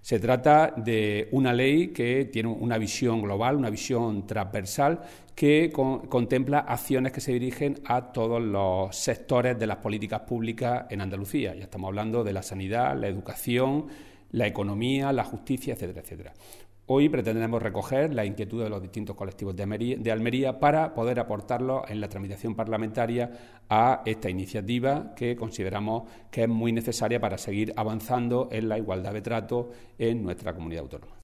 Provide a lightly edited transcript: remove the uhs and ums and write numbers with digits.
Se trata de una ley que tiene una visión global, una visión transversal, que contempla acciones que se dirigen a todos los sectores de las políticas públicas en Andalucía. Ya estamos hablando de la sanidad, la educación, la economía, la justicia, etcétera, etcétera. Hoy pretendemos recoger las inquietudes de los distintos colectivos de Almería para poder aportarlos en la tramitación parlamentaria a esta iniciativa que consideramos que es muy necesaria para seguir avanzando en la igualdad de trato en nuestra comunidad autónoma.